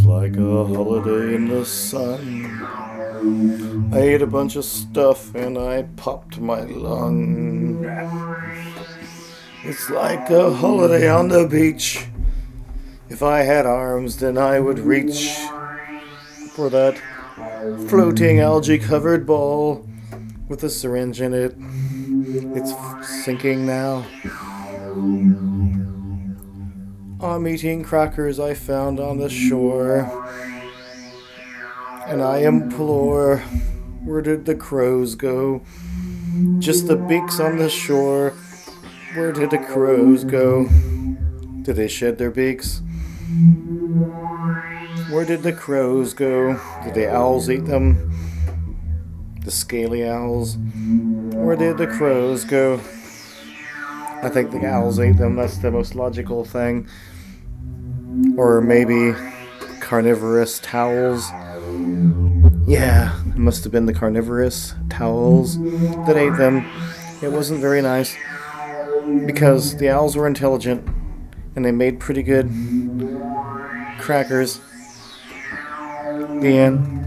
like a holiday in the sun. I ate a bunch of stuff and I popped my lung. It's like a holiday on the beach. If I had arms, then I would reach for that floating algae-covered ball with a syringe in it. It's sinking now. I'm eating crackers I found on the shore, and I implore, where did the crows go? Just the beaks on the shore. Where did the crows go? Did they shed their beaks? Where did the crows go? Did the owls eat them? The scaly owls? Where did the crows go? I think the owls ate them. That's the most logical thing. Or maybe carnivorous towels. Yeah, it must have been the carnivorous towels that ate them. It wasn't very nice, because the owls were intelligent and they made pretty good crackers. The end.